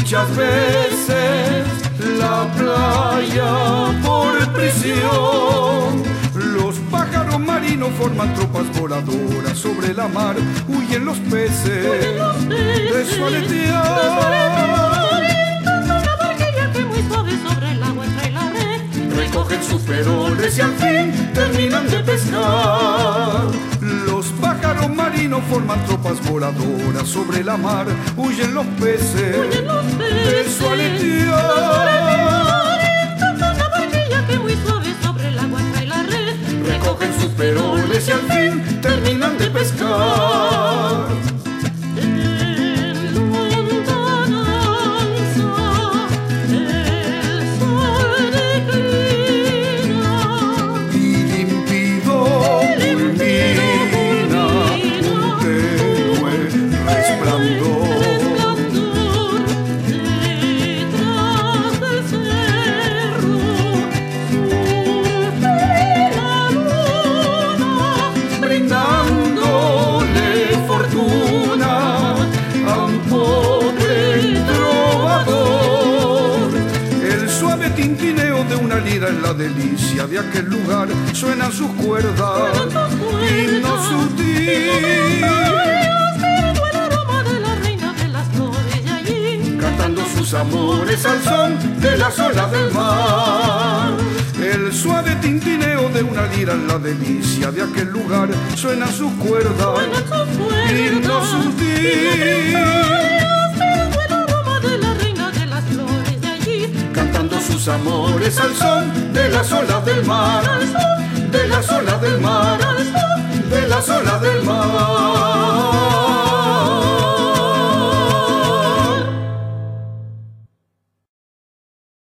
muchas veces la playa por prisión. Los pájaros marinos forman tropas voladoras sobre la mar, huyen los peces de su aletear. Recogen sus peroles y al fin terminan de pescar. Los pájaros marinos forman tropas voladoras sobre la mar, huyen los peces de su aletear. Recogen sus peroles y al fin terminan de pescar. En la delicia de aquel lugar suenan sus cuerdas, himno sutil, cantando sus amores al son de las olas del mar. El suave tintineo de una lira en la delicia de aquel lugar suenan sus cuerdas, himno sutil, cantando sus amores al son de las olas del mar.